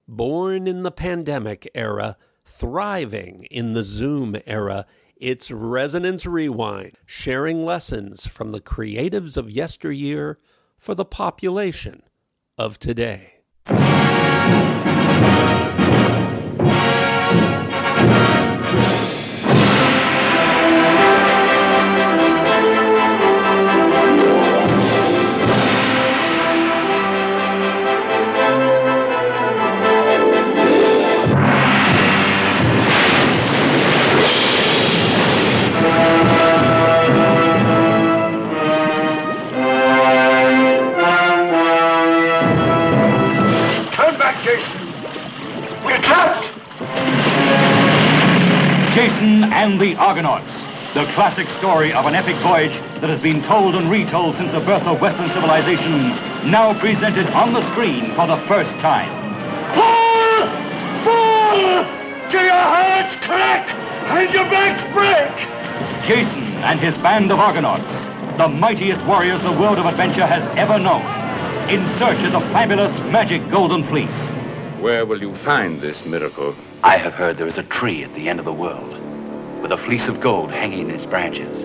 Born in the pandemic era, thriving in the Zoom era, it's Resonance Rewind, sharing lessons from the creatives of yesteryear for the population of today. Jason and the Argonauts, the classic story of an epic voyage that has been told and retold since the birth of Western civilization, now presented on the screen for the first time. Pull! Pull! Till your hearts crack and your backs break! Jason and his band of Argonauts, the mightiest warriors the world of adventure has ever known, in search of the fabulous magic Golden Fleece. Where will you find this miracle? I have heard there is a tree at the end of the world, with a fleece of gold hanging in its branches.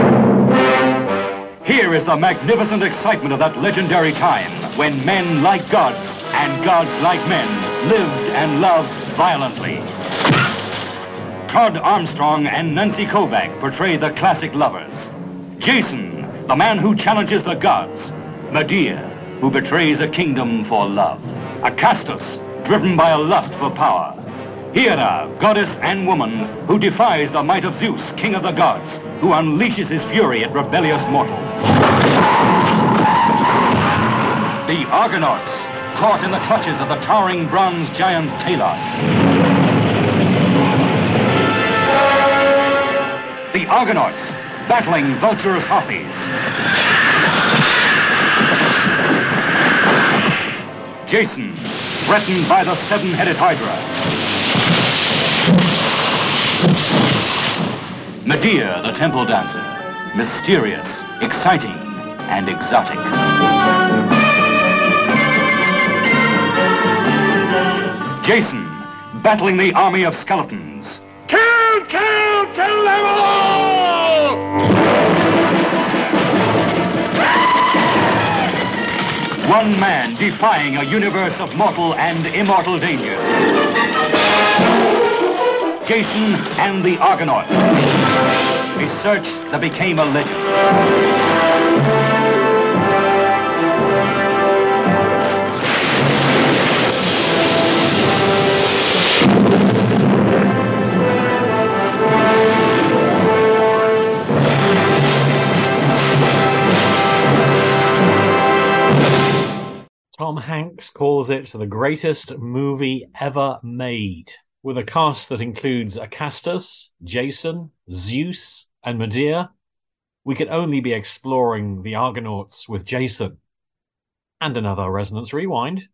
Here is the magnificent excitement of that legendary time when men like gods and gods like men lived and loved violently. Todd Armstrong and Nancy Kovac portray the classic lovers. Jason, the man who challenges the gods. Medea, who betrays a kingdom for love. Acastus, driven by a lust for power. Hera, goddess and woman, who defies the might of Zeus, king of the gods, who unleashes his fury at rebellious mortals. The Argonauts, caught in the clutches of the towering bronze giant Talos. The Argonauts, battling vulturous harpies. Jason, threatened by the seven-headed Hydra. Medea, the temple dancer, mysterious, exciting, and exotic. Jason, battling the army of skeletons. Kill! Kill! Kill them all! One man defying a universe of mortal and immortal dangers. Jason and the Argonauts. A search that became a legend. Tom Hanks calls it the greatest movie ever made, with a cast that includes Acastus, Jason, Zeus, and Medea. We can only be exploring the Argonauts with Jason. And another Resonance Rewind.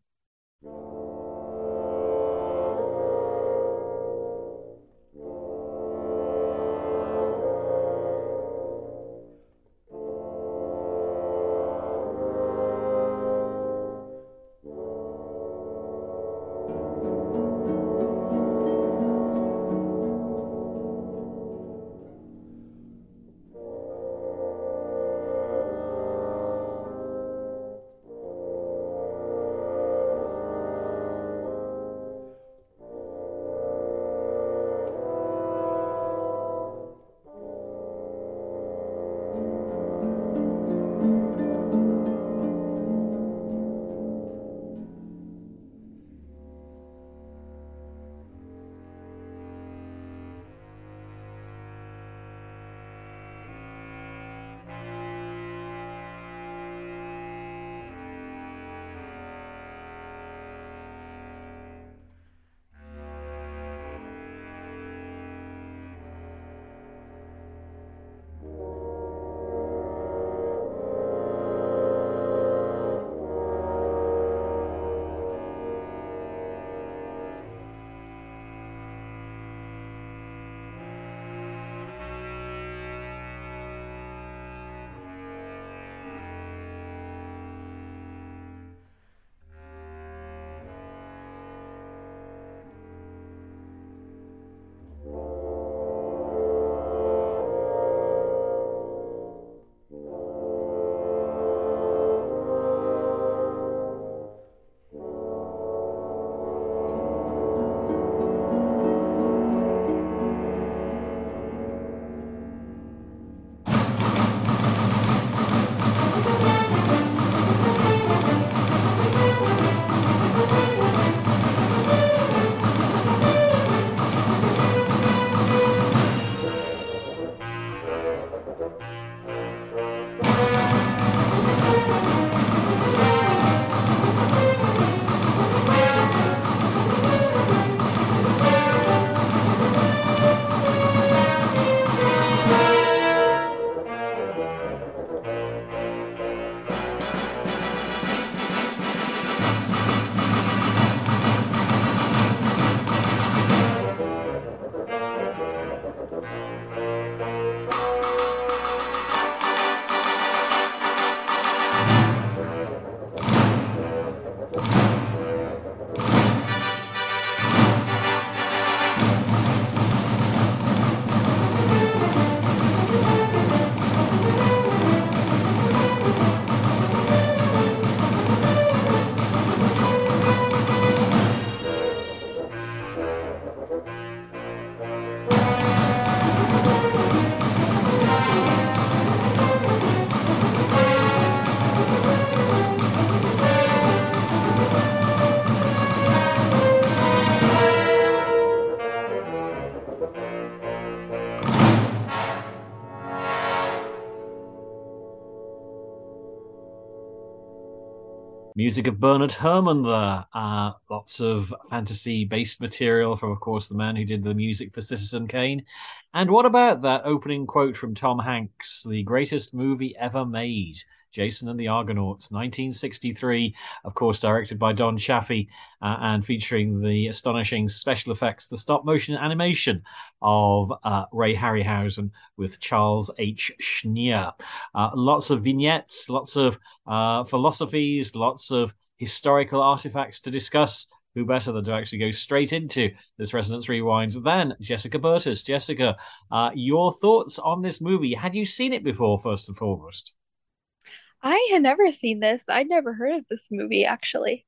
Music of Bernard Herrmann there. Lots of fantasy-based material from, of course, the man who did the music for Citizen Kane. And what about that opening quote from Tom Hanks, the greatest movie ever made? Jason and the Argonauts, 1963, of course, directed by Don Chaffee, and featuring the astonishing special effects, the stop-motion animation of Ray Harryhausen with Charles H. Schneer. Lots of vignettes, lots of philosophies, lots of historical artifacts to discuss. Who better than to actually go straight into this Resonance Rewind than Jessica Burtis? Jessica, your thoughts on this movie? Had you seen it before, first and foremost? I had never seen this. I'd never heard of this movie actually.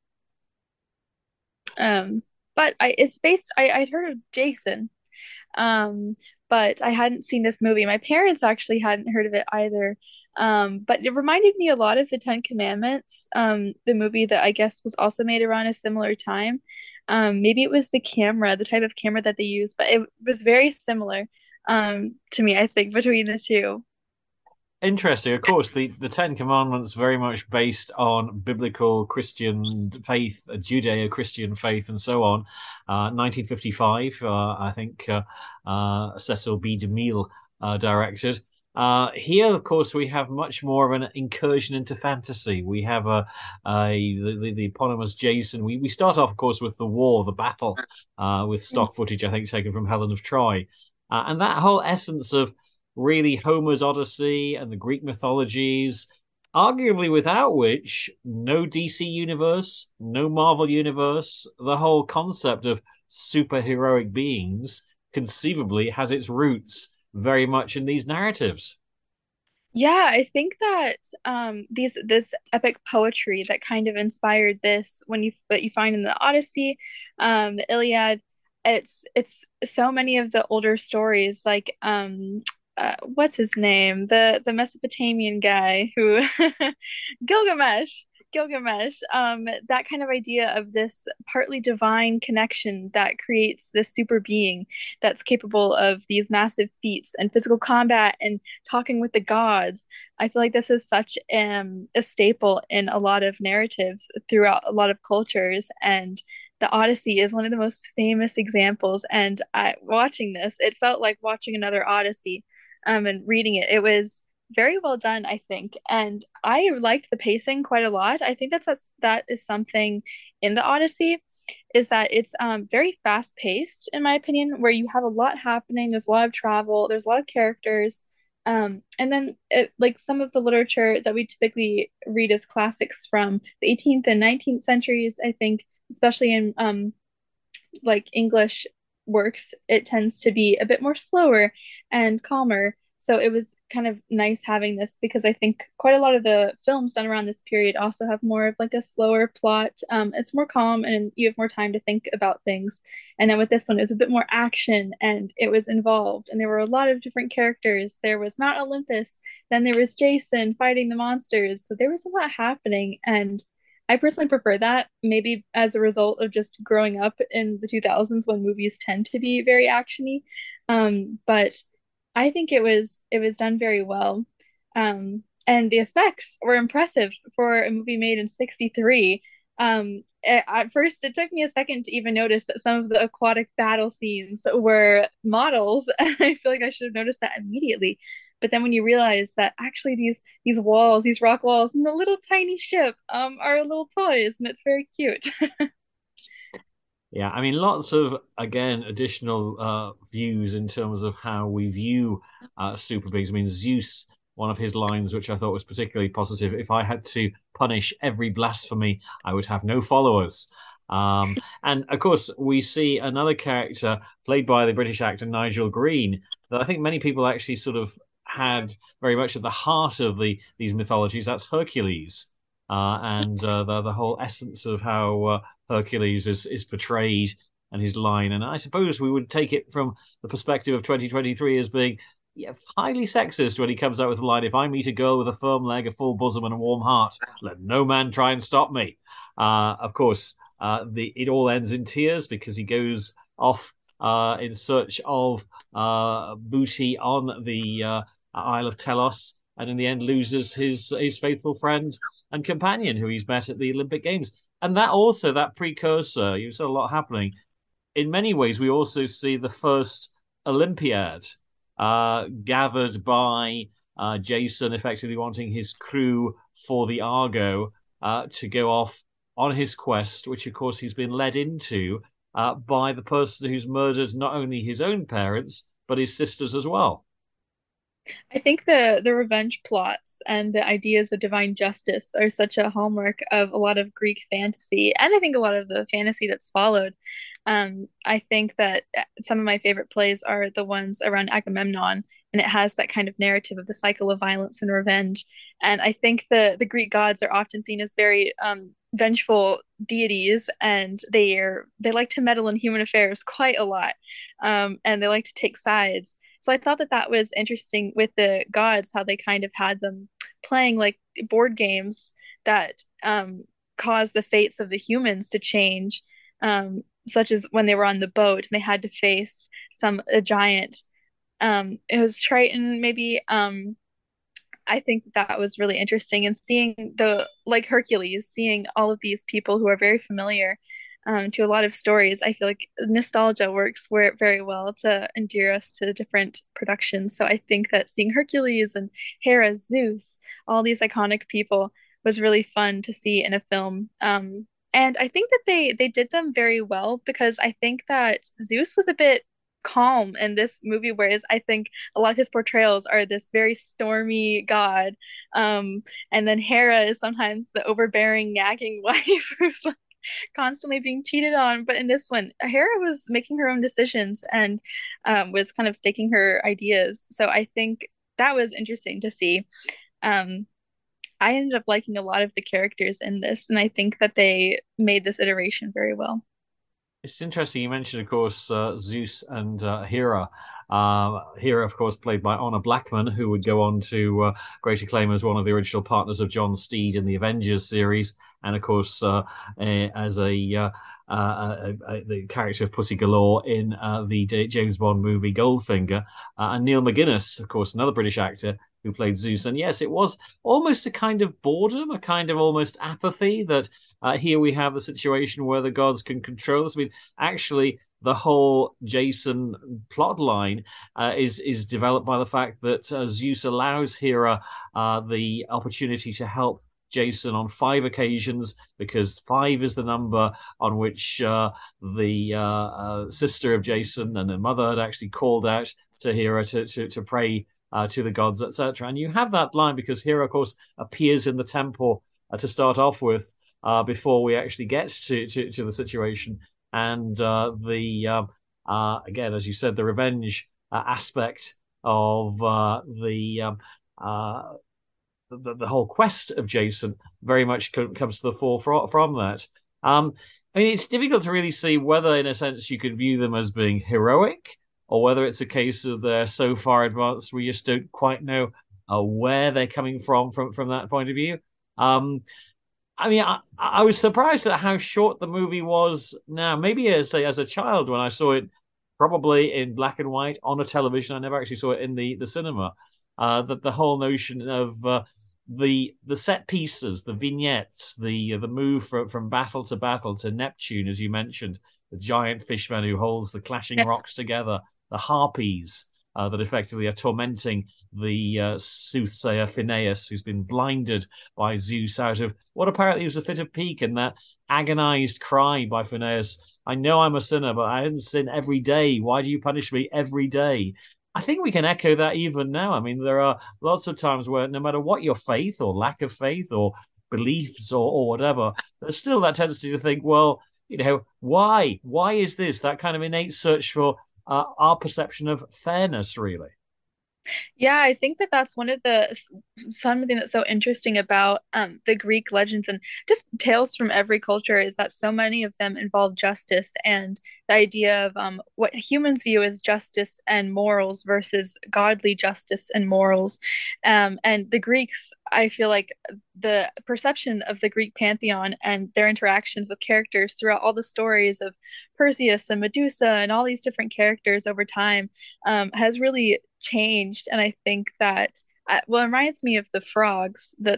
But it's based. I'd heard of Jason, but I hadn't seen this movie. My parents actually hadn't heard of it either. But it reminded me a lot of the Ten Commandments, the movie that I guess was also made around a similar time. Maybe it was the camera, the type of camera that they used, but it was very similar, to me, I think, between the two. Interesting. Of course, the Ten Commandments very much based on biblical Christian faith, Judeo-Christian faith, and so on. 1955, I think Cecil B. DeMille directed. Here, of course, we have much more of an incursion into fantasy. We have the eponymous Jason. We start off, of course, with the war, the battle, with stock footage, I think, taken from Helen of Troy. And that whole essence of really Homer's Odyssey and the Greek mythologies, arguably without which no DC universe, no Marvel universe, the whole concept of superheroic beings conceivably has its roots very much in these narratives. Yeah, I think that this epic poetry that kind of inspired this when you that you find in the Odyssey, the Iliad, it's so many of the older stories like what's his name? The Mesopotamian guy who Gilgamesh. Gilgamesh, that kind of idea of this partly divine connection that creates this super being that's capable of these massive feats and physical combat and talking with the gods. I feel like this is such a staple in a lot of narratives throughout a lot of cultures, and the Odyssey is one of the most famous examples. And watching this, it felt like watching another Odyssey, and reading it. It was very well done, I think. And I liked the pacing quite a lot. I think that is something in the Odyssey, is that it's very fast paced, in my opinion, where you have a lot happening. There's a lot of travel, there's a lot of characters. And then like some of the literature that we typically read as classics from the 18th and 19th centuries, I think, especially in like English works, it tends to be a bit more slower and calmer. So it was kind of nice having this because I think quite a lot of the films done around this period also have more of like a slower plot. It's more calm and you have more time to think about things. And then with this one, it was a bit more action and it was involved. And there were a lot of different characters. There was Mount Olympus, then there was Jason fighting the monsters. So there was a lot happening. And I personally prefer that, maybe as a result of just growing up in the 2000s when movies tend to be very actiony. But I think it was done very well. And the effects were impressive for a movie made in 63. At first, it took me a second to even notice that some of the aquatic battle scenes were models, and I feel like I should have noticed that immediately. But then when you realize that actually these walls, these rock walls, and the little tiny ship are little toys, and it's very cute. Yeah, I mean, lots of, again, additional views in terms of how we view super beings. I mean, Zeus, one of his lines, which I thought was particularly positive, if I had to punish every blasphemy, I would have no followers. And of course, we see another character played by the British actor Nigel Green that I think many people actually sort of had very much at the heart of these mythologies. That's Hercules. And the whole essence of how Hercules is portrayed and his line. And I suppose we would take it from the perspective of 2023 as being highly sexist when he comes out with the line, if I meet a girl with a firm leg, a full bosom, and a warm heart, let no man try and stop me. Of course, it all ends in tears because he goes off in search of booty on the Isle of Telos, and in the end loses his faithful friend and companion who he's met at the Olympic Games. And that also, that precursor, you saw a lot happening. In many ways, we also see the first Olympiad gathered by Jason, effectively wanting his crew for the Argo to go off on his quest, which, of course, he's been led into by the person who's murdered not only his own parents, but his sisters as well. I think the revenge plots and the ideas of divine justice are such a hallmark of a lot of Greek fantasy, and I think a lot of the fantasy that's followed. I think that some of my favorite plays are the ones around Agamemnon, and it has that kind of narrative of the cycle of violence and revenge. And I think the Greek gods are often seen as very vengeful deities, and they like to meddle in human affairs quite a lot, and they like to take sides. So I thought that that was interesting with the gods, how they kind of had them playing like board games that cause the fates of the humans to change, such as when they were on the boat and they had to face a giant. It was Triton, maybe. I think that was really interesting, and seeing the like Hercules, seeing all of these people who are very familiar to a lot of stories. I feel like nostalgia works very well to endear us to different productions. So I think that seeing Hercules and Hera, Zeus, all these iconic people was really fun to see in a film. And I think that they did them very well, because I think that Zeus was a bit calm in this movie, whereas I think a lot of his portrayals are this very stormy god. And then Hera is sometimes the overbearing, nagging wife who's like constantly being cheated on. But in this one, Hera was making her own decisions and was kind of staking her ideas. So I think that was interesting to see. Um, I ended up liking a lot of the characters in this, and I think that they made this iteration very well. It's interesting. You mentioned, of course, Zeus and Hera. Hera, of course, played by Honor Blackman, who would go on to great acclaim as one of the original partners of John Steed in the Avengers series, and of course, as the character of Pussy Galore in the James Bond movie Goldfinger, and Neil McGuinness, of course, another British actor who played Zeus. And yes, it was almost a kind of boredom, a kind of almost apathy that here we have the situation where the gods can control us. I mean, actually, the whole Jason plot line is developed by the fact that Zeus allows Hera the opportunity to help Jason on 5 occasions, because 5 is the number on which the sister of Jason and her mother had actually called out to Hera to pray to the gods, etc. And you have that line because Hera, of course, appears in the temple to start off with, before we actually get to the situation. And again, as you said, the revenge aspect of the whole quest of Jason very much comes to the fore from that. I mean, it's difficult to really see whether, in a sense, you could view them as being heroic, or whether it's a case of they're so far advanced we just don't quite know where they're coming from that point of view. I mean, I was surprised at how short the movie was now. Maybe as a child when I saw it, probably in black and white on a television. I never actually saw it in the cinema. That the whole notion of the set pieces, the vignettes, the move from battle to Neptune, as you mentioned, the giant fishman who holds the clashing rocks together, the harpies that effectively are tormenting the soothsayer Phineas, who's been blinded by Zeus out of what apparently was a fit of pique, and that agonized cry by Phineas, "I know I'm a sinner, but I didn't sin every day. Why do you punish me every day?" I think we can echo that even now. I mean, there are lots of times where no matter what your faith or lack of faith or beliefs or whatever, there's still that tendency to think, well, why? Why is this? That kind of innate search for our perception of fairness, really. Yeah, I think that that's one of the something that's so interesting about the Greek legends and just tales from every culture is that so many of them involve justice and the idea of what humans view as justice and morals versus godly justice and morals. And the Greeks, I feel like the perception of the Greek pantheon and their interactions with characters throughout all the stories of Perseus and Medusa and all these different characters over time has really changed. And I think that well, it reminds me of the frogs, that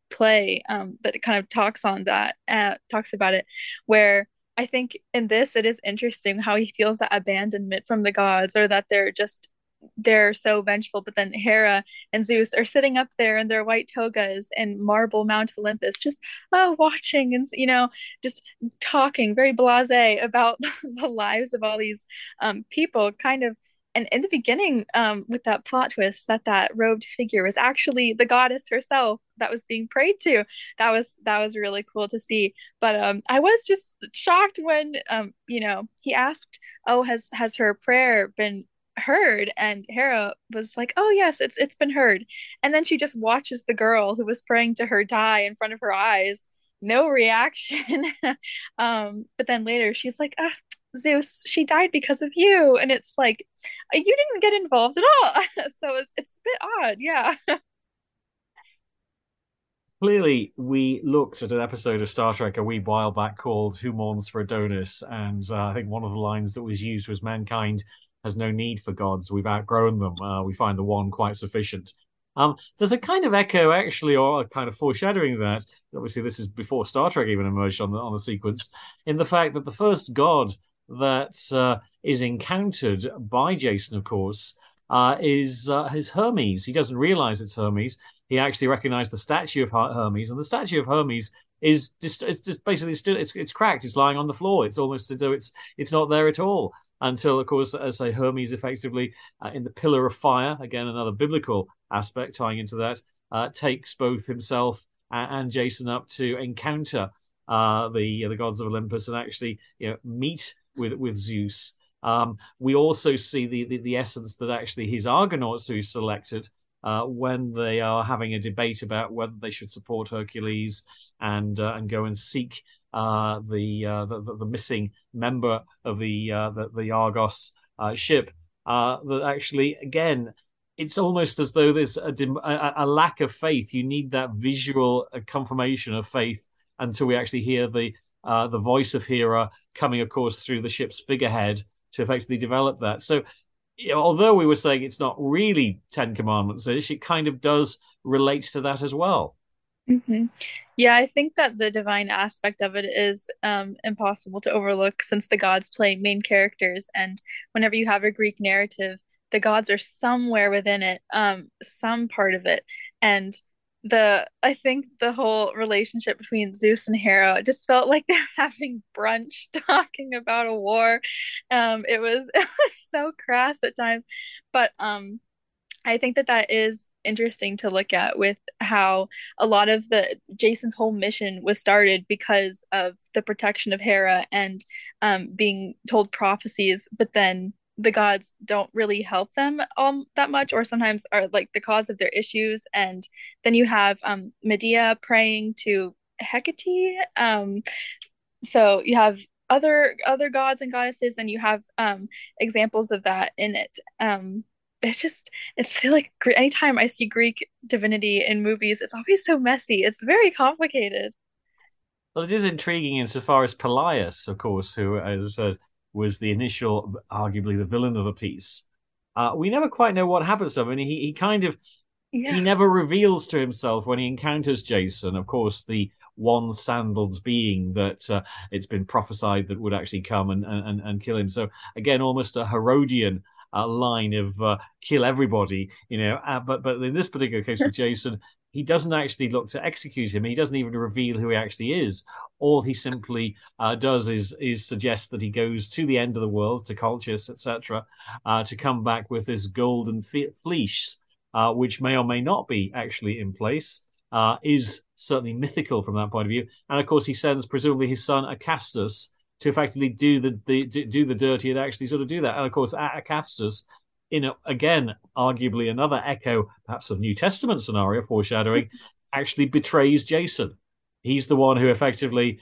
play that kind of talks about it, where I think in this it is interesting how he feels that abandonment from the gods, or that they're so vengeful, but then Hera and Zeus are sitting up there in their white togas and marble Mount Olympus, just watching and just talking very blasé about the lives of all these people, kind of. And in the beginning, with that plot twist that robed figure was actually the goddess herself that was being prayed to, that was really cool to see. But I was just shocked when he asked, "Oh, has her prayer been heard?" And Hera was like, "Oh yes, it's been heard." And then she just watches the girl who was praying to her die in front of her eyes, no reaction. But then later she's like, Zeus, she died because of you. And it's like, you didn't get involved at all. So it's a bit odd. Yeah. Clearly, we looked at an episode of Star Trek a wee while back called Who Mourns for Adonis? And I think one of the lines that was used was, "Mankind has no need for gods. We've outgrown them. We find the one quite sufficient." There's a kind of echo, actually, or a kind of foreshadowing of that. Obviously, this is before Star Trek even emerged on the sequence, in the fact that the first god that is encountered by Jason, of course, is Hermes. He doesn't realize it's Hermes. He actually recognized the statue of Hermes, and the statue of Hermes is just basically still it's cracked. It's lying on the floor. It's almost as though it's not there at all, until, of course, as I say, Hermes effectively in the pillar of fire, again another biblical aspect tying into that, takes both himself and Jason up to encounter the gods of Olympus and actually meet with Zeus. We also see the essence that actually his Argonauts, who he selected, when they are having a debate about whether they should support Hercules and go and seek the missing member of the Argos ship, that actually, again, it's almost as though there's a lack of faith. You need that visual confirmation of faith until we actually hear the voice of Hera coming, of course, through the ship's figurehead to effectively develop that. So, although we were saying it's not really Ten Commandments, it kind of does relate to that as well. Mm-hmm. Yeah, I think that the divine aspect of it is impossible to overlook, since the gods play main characters, and whenever you have a Greek narrative, the gods are somewhere within it, some part of it. And I think the whole relationship between Zeus and Hera just felt like they're having brunch talking about a war. It was so crass at times, but I think that is interesting to look at, with how a lot of the Jason's whole mission was started because of the protection of Hera and being told prophecies, but then the gods don't really help them that much, or sometimes are like the cause of their issues. And then you have Medea praying to Hecate. So you have other gods and goddesses, and you have examples of that in it. It's like anytime I see Greek divinity in movies, it's always so messy. It's very complicated. Well, it is intriguing insofar as Pelias, of course, who, as I said, was the initial, arguably the villain of the piece. We never quite know what happens to him. I mean, he kind of he never reveals to himself when he encounters Jason. Of course, the one-sandaled being that it's been prophesied that would actually come and kill him. So again, almost a Herodian line of kill everybody, but in this particular case with Jason, he doesn't actually look to execute him. He doesn't even reveal who he actually is. All he simply does is suggest that he goes to the end of the world, to Colchis, etc., to come back with this golden fleece, which may or may not be actually in place, is certainly mythical from that point of view. And of course, he sends presumably his son Acastus to effectively do the dirty and actually sort of do that. And of course, Acastus, again, arguably another echo, perhaps of New Testament scenario foreshadowing, actually betrays Jason. He's the one who effectively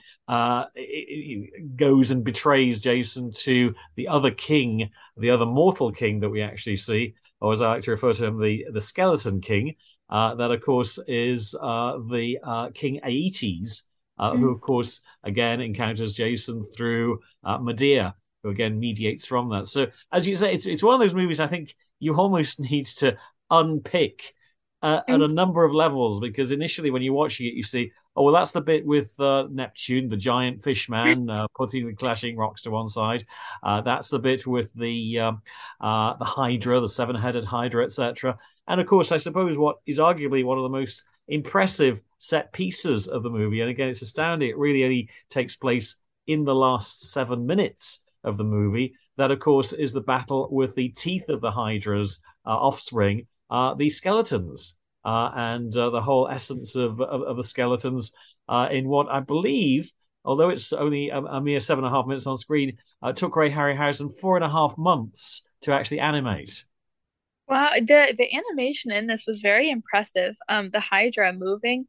goes and betrays Jason to the other king, the other mortal king that we actually see, or as I like to refer to him, the skeleton king. That, of course, is the King Aeetes, who, of course, again encounters Jason through Medea, who again mediates from that. So, as you say, it's one of those movies I think you almost need to unpick at a number of levels, because initially when you're watching it, you see, oh, well, that's the bit with Neptune, the giant fish man, putting the clashing rocks to one side. That's the bit with the Hydra, the seven-headed Hydra, etc. And of course, I suppose what is arguably one of the most impressive set pieces of the movie, and again, it's astounding, it really only takes place in the last 7 minutes of the movie. That, of course, is the battle with the teeth of the Hydra's offspring, the skeletons, and the whole essence of the skeletons in what I believe, although it's only a mere 7.5 minutes on screen, took Ray Harryhausen 4.5 months to actually animate. Wow, the animation in this was very impressive. The Hydra moving.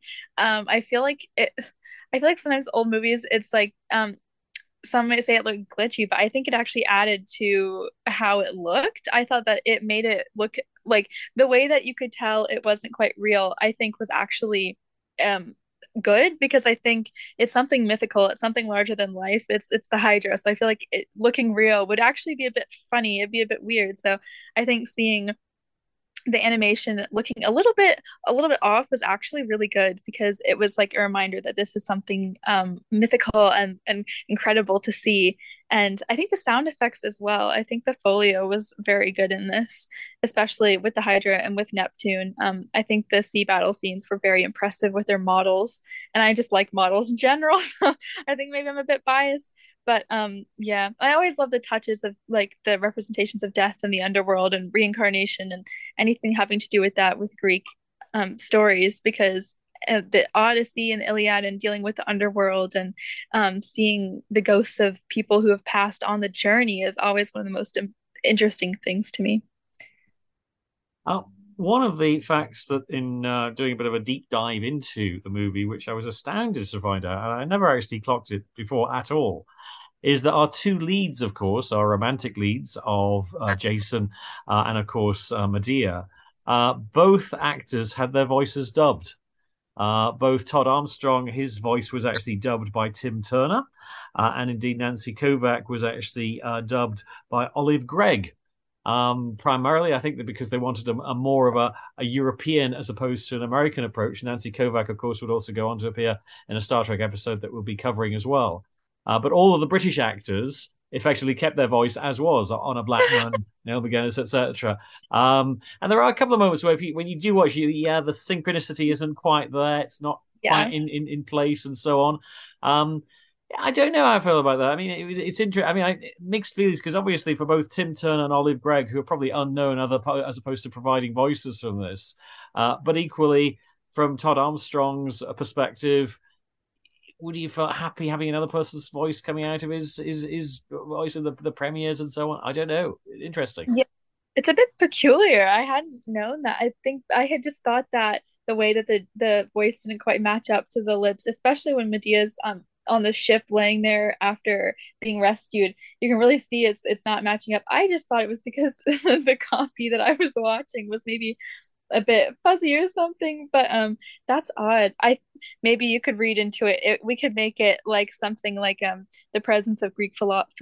I feel like sometimes old movies, it's like some might say it looked glitchy, but I think it actually added to how it looked. I thought that it made it look like the way that you could tell it wasn't quite real, I think was actually um good, because I think it's something mythical, it's something larger than life. It's the Hydra. So I feel like it looking real would actually be a bit funny. It'd be a bit weird. So I think seeing the animation looking a little bit off was actually really good, because it was like a reminder that this is something mythical and incredible to see. And I think the sound effects as well, I think the folio was very good in this, especially with the Hydra and with Neptune. I think the sea battle scenes were very impressive with their models, and I just like models in general. I think maybe I'm a bit biased, but yeah, I always love the touches of like the representations of death and the underworld and reincarnation and anything having to do with that with Greek stories, because the Odyssey and the Iliad and dealing with the underworld and seeing the ghosts of people who have passed on the journey is always one of the most interesting things to me. One of the facts that in doing a bit of a deep dive into the movie, which I was astounded to find out, and I never actually clocked it before at all, is that our two leads, of course, our romantic leads of Jason and, of course, Medea, both actors had their voices dubbed. Both Todd Armstrong, his voice was actually dubbed by Tim Turner, and indeed Nancy Kovac was actually dubbed by Olive Gregg. Primarily, I think that because they wanted a more of a European as opposed to an American approach. Nancy Kovac, of course, would also go on to appear in a Star Trek episode that we'll be covering as well. But all of the British actors effectively kept their voice as was, Honor Blackman, Neil McGinnis, etc. And there are a couple of moments where when you do watch, the synchronicity isn't quite there. It's not quite in place and so on. I don't know how I feel about that. I mean, it's interesting. I mean, mixed feelings, because obviously for both Tim Turner and Olive Gregg, who are probably unknown as opposed to providing voices from this, but equally from Todd Armstrong's perspective, would you feel happy having another person's voice coming out of his voice in the premieres and so on? I don't know. Interesting. Yeah, it's a bit peculiar. I hadn't known that. I think I had just thought that the way that the voice didn't quite match up to the lips, especially when Medea's on the ship laying there after being rescued, you can really see it's not matching up. I just thought it was because the copy that I was watching was maybe a bit fuzzy or something, but that's odd. I maybe you could read into it, we could make it like something like the presence of Greek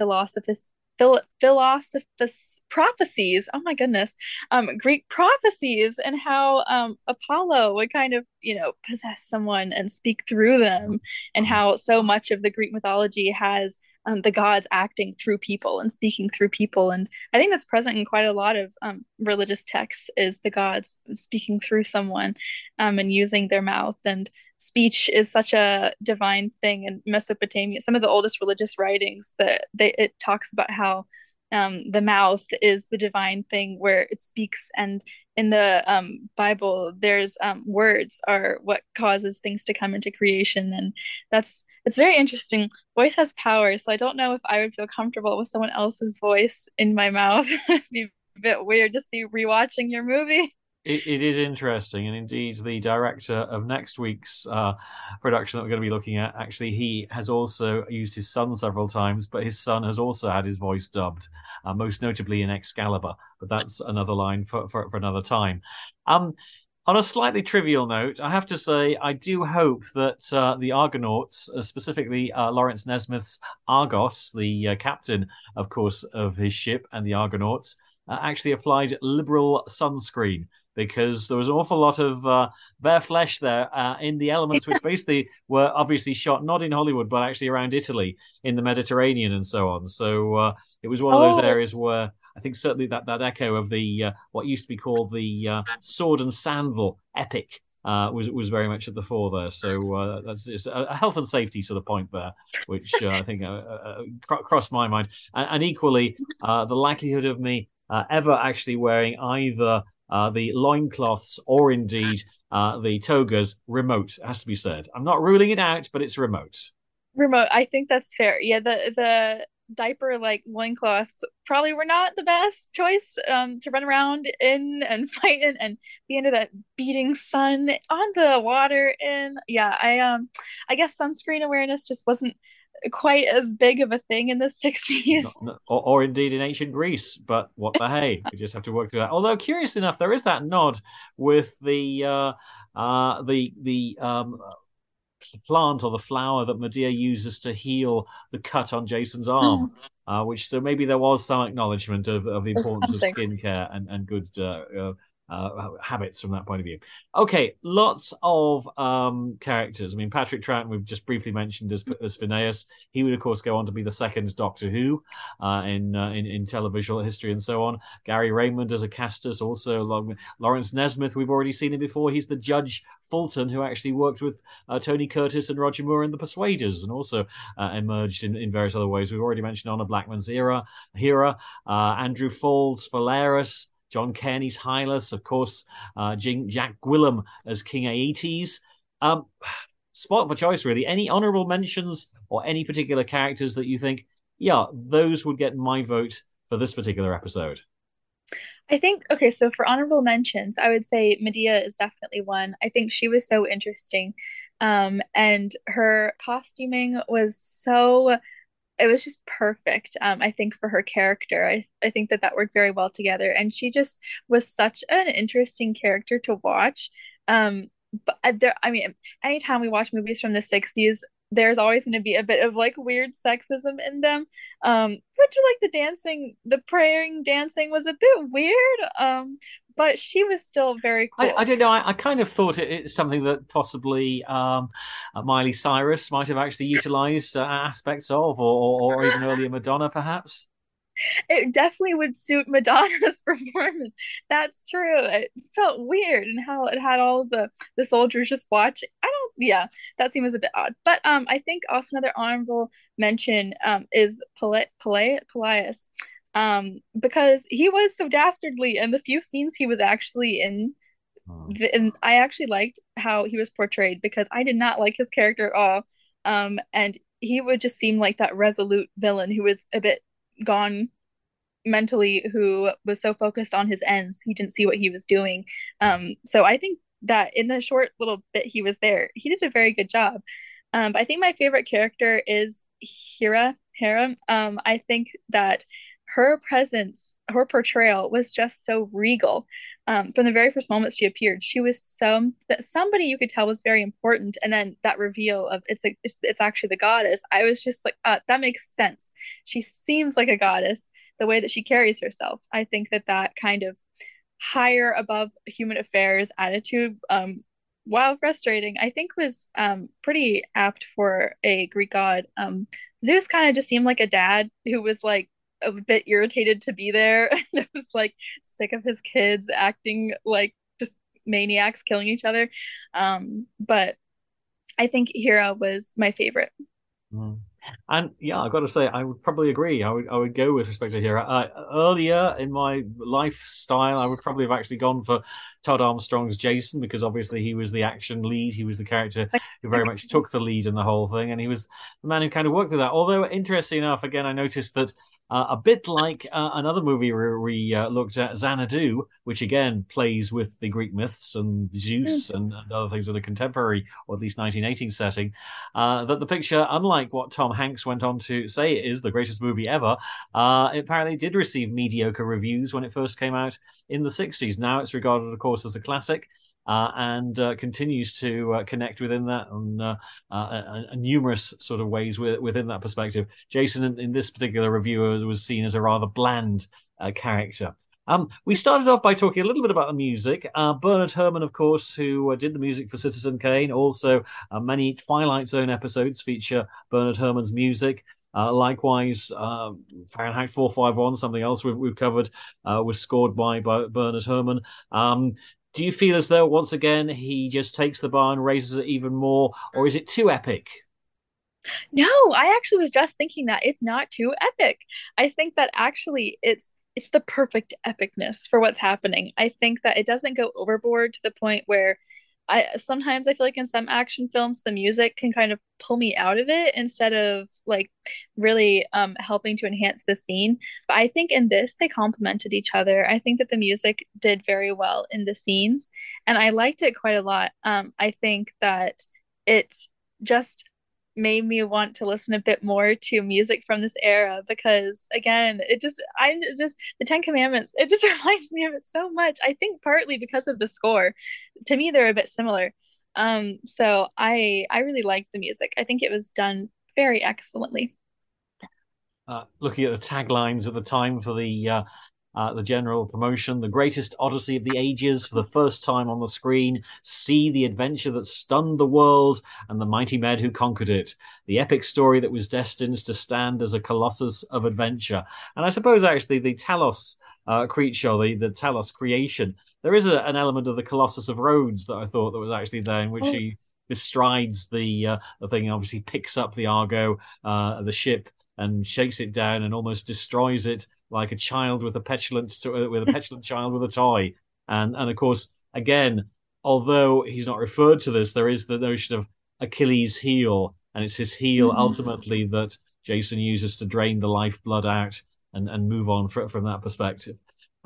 philosophus prophecies, oh my goodness, Greek prophecies, and how Apollo would kind of possess someone and speak through them, and how so much of the Greek mythology has the gods acting through people and speaking through people. And I think that's present in quite a lot of religious texts, is the gods speaking through someone and using their mouth. And speech is such a divine thing in Mesopotamia. Some of the oldest religious writings, that it talks about how the mouth is the divine thing where it speaks, and in the Bible there's words are what causes things to come into creation. And it's very interesting. Voice has power, so I don't know if I would feel comfortable with someone else's voice in my mouth. It'd be a bit weird to see rewatching your movie. It is interesting, and indeed the director of next week's production that we're going to be looking at, actually he has also used his son several times, but his son has also had his voice dubbed, most notably in Excalibur, but that's another line for another time. On a slightly trivial note, I have to say I do hope that the Argonauts, specifically Lawrence Nesmith's Argos, the captain, of course, of his ship and the Argonauts, actually applied liberal sunscreen. because there was an awful lot of bare flesh there in the elements, which basically were obviously shot not in Hollywood, but actually around Italy, in the Mediterranean and so on. So it was one of those areas where I think certainly that echo of the what used to be called the sword and sandal epic was very much at the fore there. So that's just a health and safety sort of point there, which I think crossed my mind. And equally, the likelihood of me ever actually wearing either the loincloths or indeed the togas, remote, has to be said. I'm not ruling it out, but it's remote. Remote, I think that's fair. Yeah, the diaper like loincloths probably were not the best choice to run around in and fight in and be under that beating sun on the water. And yeah, I guess sunscreen awareness just wasn't quite as big of a thing in the 60s. Or indeed in ancient Greece, but what the hey, we just have to work through that. Although, curiously enough, there is that nod with the plant or the flower that Medea uses to heal the cut on Jason's arm, which so maybe there was some acknowledgement of the importance of skincare and good habits from that point of view. Okay, lots of characters. I mean, Patrick Troughton we've just briefly mentioned as Phineas. He would, of course, go on to be the second Doctor Who in televisual history and so on. Gary Raymond as Acastus, also Lawrence Nesmith. We've already seen him before. He's the Judge Fulton who actually worked with Tony Curtis and Roger Moore in The Persuaders, and also emerged in various other ways. We've already mentioned Honor Blackman's Hera, Andrew Falls, Phalaris, John Kearney's Hylas, of course, Jack Gwilym as King Aeetes. Spot for choice, really. Any honourable mentions or any particular characters that you think, yeah, those would get my vote for this particular episode? I think, okay, so for honorable mentions, I would say Medea is definitely one. I think she was so interesting. And her costuming was so, it was just perfect. I think for her character, I think that worked very well together. And she just was such an interesting character to watch. But I mean, anytime we watch movies from the 60s, there's always going to be a bit of like weird sexism in them. Which like the praying dancing was a bit weird. But she was still very cool. I don't know. I kind of thought it's something that possibly Miley Cyrus might have actually utilized aspects of, or even earlier Madonna, perhaps. It definitely would suit Madonna's performance. That's true. It felt weird, and how it had all of the soldiers just watching. Yeah, that seems a bit odd. But I think also another honorable mention is Pelaius. Because he was so dastardly in the few scenes he was actually in. And I actually liked how he was portrayed, because I did not like his character at all. And he would just seem like that resolute villain who was a bit gone mentally, who was so focused on his ends he didn't see what he was doing. So I think that in the short little bit he was there, he did a very good job. But I think my favorite character is Hera. I think that her presence, her portrayal was just so regal. From the very first moment she appeared, she was somebody you could tell was very important. And then that reveal of it's actually the goddess, I was just like, that makes sense. She seems like a goddess, the way that she carries herself. I think that kind of higher above human affairs attitude, while frustrating, I think was pretty apt for a Greek god. Zeus kind of just seemed like a dad who was like a bit irritated to be there, and it was like sick of his kids acting like just maniacs killing each other. But I think Hera was my favorite. And yeah, I've got to say, I would probably agree. I would go with respect to Hera. Earlier in my lifestyle, I would probably have actually gone for Todd Armstrong's Jason, because obviously he was the action lead. He was the character who very much took the lead in the whole thing, and he was the man who kind of worked with that. Although, interesting enough, again, I noticed that a bit like another movie we looked at, Xanadu, which again plays with the Greek myths and Zeus and other things in a contemporary, or at least 1918 setting, that the picture, unlike what Tom Hanks went on to say it is the greatest movie ever, it apparently did receive mediocre reviews when it first came out in the 60s. Now it's regarded, of course, as a classic. And continues to connect within that on numerous sort of ways within that perspective. Jason, in this particular review, was seen as a rather bland character. We started off by talking a little bit about the music. Bernard Herrmann, of course, who did the music for Citizen Kane. Also, many Twilight Zone episodes feature Bernard Herrmann's music. Likewise, Fahrenheit 451, something else we've covered, was scored by Bernard Herrmann. Do you feel as though, once again, he just takes the bar and raises it even more, or is it too epic? No, I actually was just thinking that it's not too epic. I think that actually it's the perfect epicness for what's happening. I think that it doesn't go overboard to the point where I feel like in some action films the music can kind of pull me out of it instead of like really helping to enhance the scene. But I think in this they complemented each other. I think that the music did very well in the scenes and I liked it quite a lot. I think that it just made me want to listen a bit more to music from this era because again I just the Ten Commandments, it just reminds me of it so much. I think partly because of the score. To me they're a bit similar. So I really liked the music. I think it was done very excellently. Looking at the taglines at the time for the general promotion, the greatest odyssey of the ages for the first time on the screen. See the adventure that stunned the world and the mighty men who conquered it. The epic story that was destined to stand as a colossus of adventure. And I suppose actually the Talos creature, the Talos creation, there is an element of the Colossus of Rhodes that I thought that was actually there, in which he bestrides the thing, obviously picks up the Argo, the ship, and shakes it down and almost destroys it like a child with a petulant child with a toy. And of course, again, although he's not referred to this, there is the notion of Achilles' heel, and it's his heel ultimately that Jason uses to drain the lifeblood out and move on from that perspective.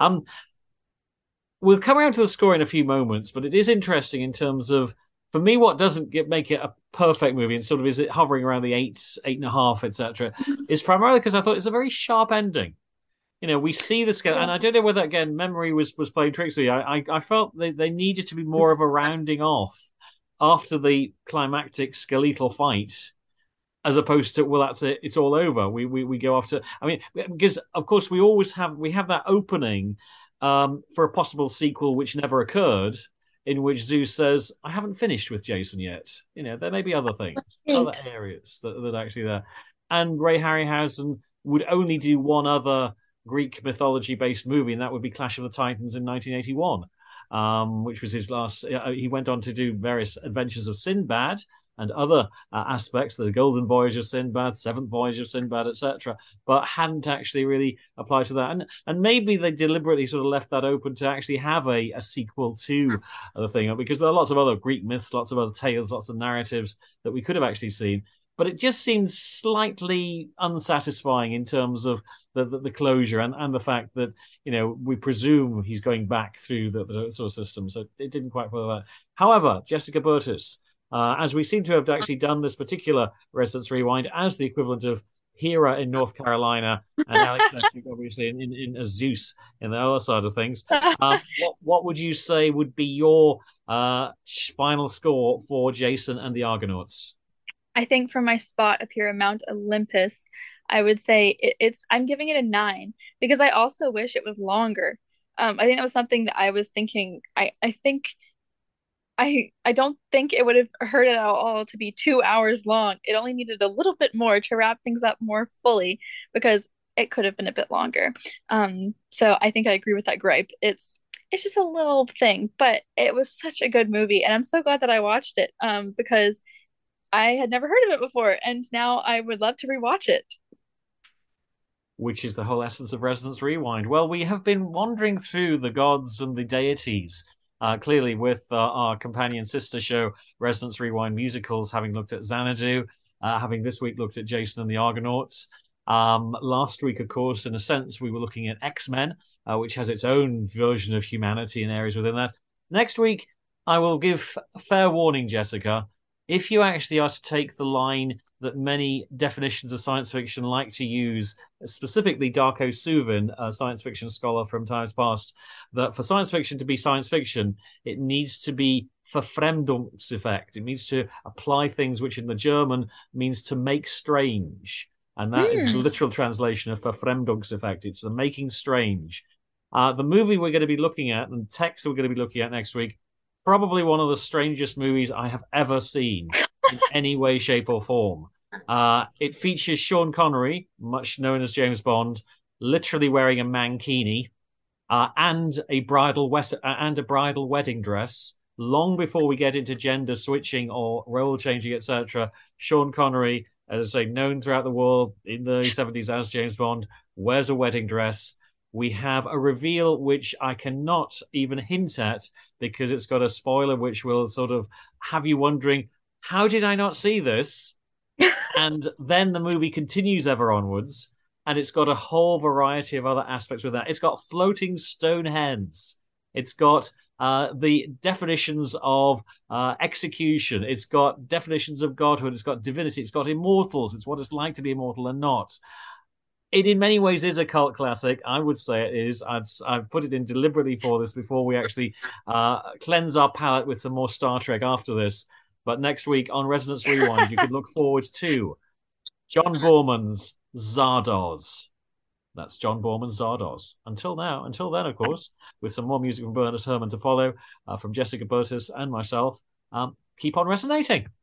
We'll come around to the score in a few moments, but it is interesting in terms of, for me, what doesn't make it a perfect movie and sort of is it hovering around the 8.5, etc., is primarily because I thought it's a very sharp ending. We see the scale, and I don't know whether, again, memory was playing tricks with you. I felt they needed to be more of a rounding off after the climactic skeletal fight, as opposed to, well, that's it, it's all over. We go after. I mean, because of course we have that opening for a possible sequel which never occurred, in which Zeus says, "I haven't finished with Jason yet. There may be other things, other areas that are actually there." And Ray Harryhausen would only do one other Greek mythology-based movie, and that would be Clash of the Titans in 1981, which was his last. He went on to do various adventures of Sinbad and other aspects, the Golden Voyage of Sinbad, Seventh Voyage of Sinbad, etc., but hadn't actually really applied to that. And maybe they deliberately sort of left that open to actually have a sequel to the thing, because there are lots of other Greek myths, lots of other tales, lots of narratives that we could have actually seen. But it just seems slightly unsatisfying in terms of the closure and the fact that, we presume he's going back through the sort of system. So it didn't quite follow that. However, Jessica Burtis, as we seem to have actually done this particular Resonance Rewind as the equivalent of Hera in North Carolina and Alex Netchuk, obviously, in Zeus in the other side of things. What would you say would be your final score for Jason and the Argonauts? I think for my spot up here, Mount Olympus, I would say I'm giving it a 9 because I also wish it was longer. I think that was something that I was thinking. I think I don't think it would have hurt at all to be 2 hours long. It only needed a little bit more to wrap things up more fully because it could have been a bit longer. So I think I agree with that gripe. It's just a little thing, but it was such a good movie, and I'm so glad that I watched it. Because I had never heard of it before, and now I would love to rewatch it. Which is the whole essence of Resonance Rewind. Well, we have been wandering through the gods and the deities, clearly with our companion sister show, Resonance Rewind Musicals, having looked at Xanadu, having this week looked at Jason and the Argonauts. Last week, of course, in a sense, we were looking at X-Men, which has its own version of humanity and areas within that. Next week, I will give a fair warning, Jessica. If you actually are to take the line that many definitions of science fiction like to use, specifically Darko Suvin, a science fiction scholar from times past, that for science fiction to be science fiction, it needs to be Verfremdungseffekt. It needs to apply things which in the German means to make strange. And that is the literal translation of Verfremdungseffekt. It's the making strange. The movie we're going to be looking at and text we're going to be looking at next week, probably one of the strangest movies I have ever seen in any way, shape, or form. It features Sean Connery, much known as James Bond, literally wearing a mankini and a bridal wedding dress. Long before we get into gender switching or role changing, etc., Sean Connery, as I say, known throughout the world in the 70s as James Bond, wears a wedding dress. We have a reveal which I cannot even hint at because it's got a spoiler which will sort of have you wondering, how did I not see this? And then the movie continues ever onwards, and it's got a whole variety of other aspects with that. It's got floating stone heads. It's got the definitions of execution. It's got definitions of godhood. It's got divinity. It's got immortals. It's what it's like to be immortal and not. It in many ways is a cult classic. I would say it is. I've put it in deliberately for this before we actually cleanse our palate with some more Star Trek after this. But next week on Resonance Rewind, you could look forward to John Boorman's Zardoz. That's John Boorman's Zardoz. Until then, of course, with some more music from Bernard Herrmann to follow, from Jessica Burtis and myself, keep on resonating.